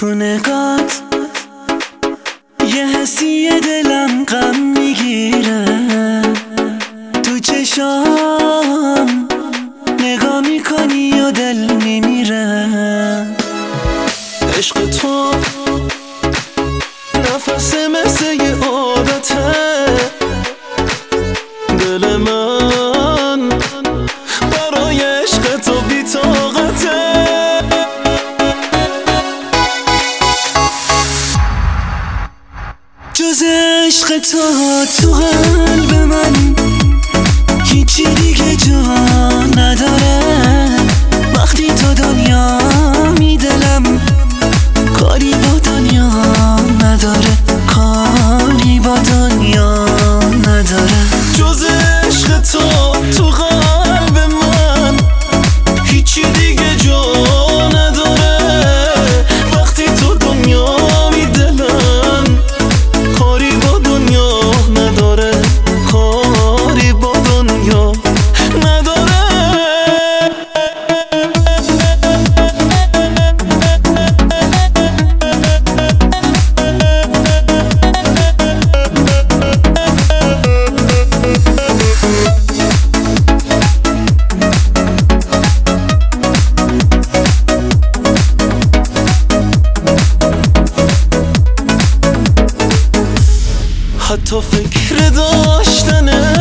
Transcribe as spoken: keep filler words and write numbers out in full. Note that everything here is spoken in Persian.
تو نگات یه حسی دلم غم میگیره، تو چشام نگاه میکنی و دل میمیره. عشق تو نفس مثل یه عادته، دل من برای عشق تو بی طاقته. جز عشق تو تو قلب من هیچی دیگه جا نداره. وقتی تو دنیا می دلم کاری با دنیا نداره، کاری با دنیا نداره. جز عشق تو تو قلب من هیچی دیگه جا نداره. وقتی تو دنیا می دلم کاری با دنیا نداره، کاری با دنیا نداره. حتی فکر داشتنه